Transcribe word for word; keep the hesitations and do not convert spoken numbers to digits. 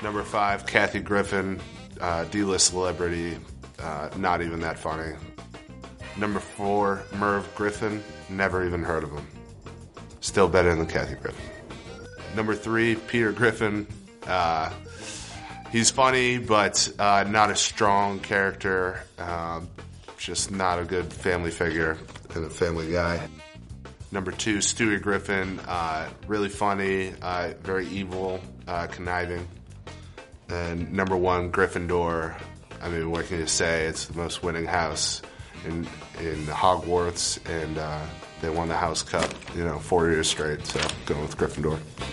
Number five, Kathy Griffin, uh, D-list celebrity, uh, not even that funny. Number four, Merv Griffin, never even heard of him. Still better than Kathy Griffin. Number three, Peter Griffin. Uh, he's funny, but uh, not a strong character. Um, just not a good family figure and a family guy. Number two, Stewie Griffin. Uh, really funny, uh, very evil, uh, conniving. And number one, Gryffindor. I mean, what can you say? It's the most winning house in in Hogwarts, and uh, they won the House Cup, you know, four years straight. So going with Gryffindor.